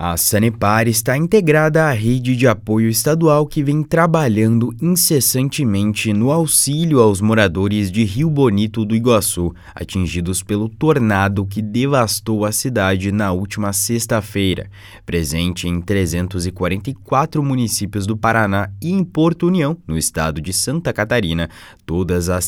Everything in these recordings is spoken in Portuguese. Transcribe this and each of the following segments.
A Sanepar está integrada à rede de apoio estadual que vem trabalhando incessantemente no auxílio aos moradores de Rio Bonito do Iguaçu, atingidos pelo tornado que devastou a cidade na última sexta-feira. Presente em 344 municípios do Paraná e em Porto União, no estado de Santa Catarina, todas as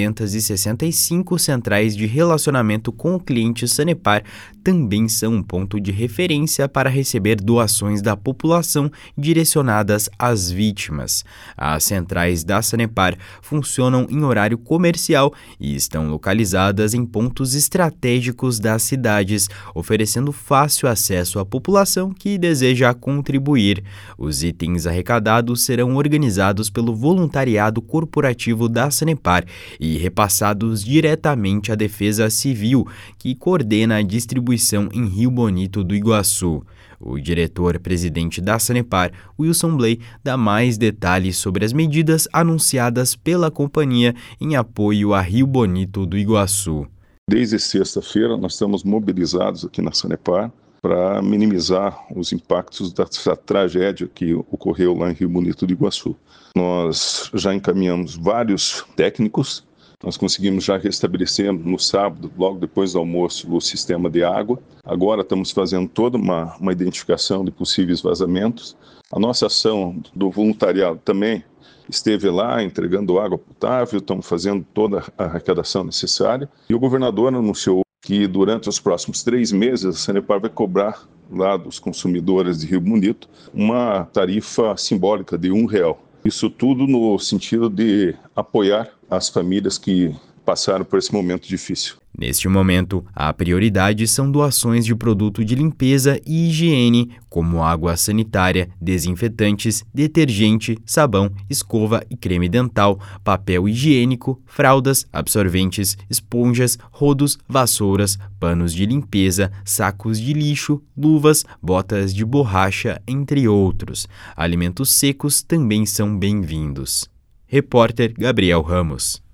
365 centrais de relacionamento com o cliente Sanepar também são um ponto de referência para receber doações da população direcionadas às vítimas. As centrais da Sanepar funcionam em horário comercial e estão localizadas em pontos estratégicos das cidades, oferecendo fácil acesso à população que deseja contribuir. Os itens arrecadados serão organizados pelo voluntariado corporativo da Sanepar e repassados diretamente à Defesa Civil, que coordena a distribuição em Rio Bonito do Iguaçu. O diretor-presidente da Sanepar, Wilson Blay, dá mais detalhes sobre as medidas anunciadas pela companhia em apoio a Rio Bonito do Iguaçu. Desde sexta-feira, nós estamos mobilizados aqui na Sanepar para minimizar os impactos dessa tragédia que ocorreu lá em Rio Bonito do Iguaçu. Nós já encaminhamos vários técnicos. Nós conseguimos já restabelecer no sábado, logo depois do almoço, o sistema de água. Agora estamos fazendo toda uma identificação de possíveis vazamentos. A nossa ação do voluntariado também esteve lá entregando água potável, estamos fazendo toda a arrecadação necessária. E o governador anunciou que durante os próximos 3 meses a Sanepar vai cobrar lá dos consumidores de Rio Bonito uma tarifa simbólica de R$1. Isso tudo no sentido de apoiar as famílias que passaram por esse momento difícil. Neste momento, a prioridade são doações de produto de limpeza e higiene, como água sanitária, desinfetantes, detergente, sabão, escova e creme dental, papel higiênico, fraldas, absorventes, esponjas, rodos, vassouras, panos de limpeza, sacos de lixo, luvas, botas de borracha, entre outros. Alimentos secos também são bem-vindos. Repórter Gabriel Ramos.